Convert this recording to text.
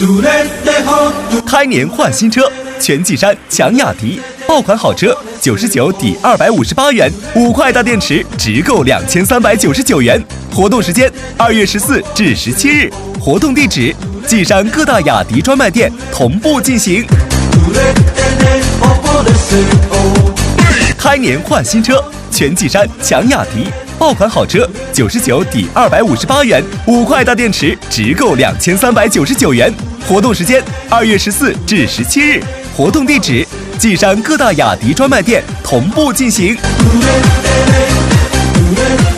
开年换新车，全季山抢雅迪，爆款好车99抵258元，5块大电池直购2399元。活动时间2月14至17日，活动地址稷山各大雅迪专卖店同步进行。开年换新车，全季山抢雅迪，爆款好车99抵258元，5块大电池直购2399元。活动时间2月14至17日，活动地址稷山各大雅迪专卖店同步进行。